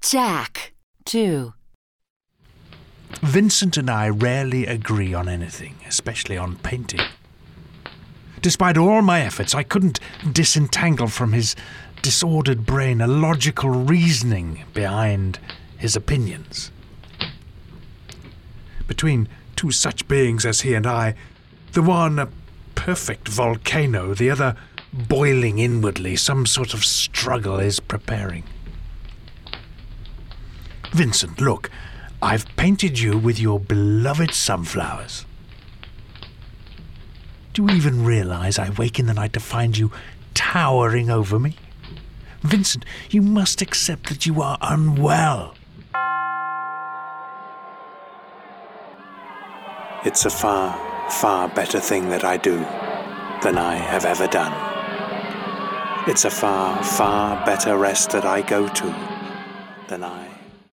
Jack, 2. Vincent and I rarely agree on anything, especially on painting. Despite all my efforts, I couldn't disentangle from his disordered brain a logical reasoning behind his opinions. Between two such beings as he and I, the one a perfect volcano, the other boiling inwardly, some sort of struggle is preparing. Vincent, look, I've painted you with your beloved sunflowers. Do you even realize I wake in the night to find you towering over me? Vincent, you must accept that you are unwell. It's a far, far better thing that I do than I have ever done. It's a far, far better rest that I go to than I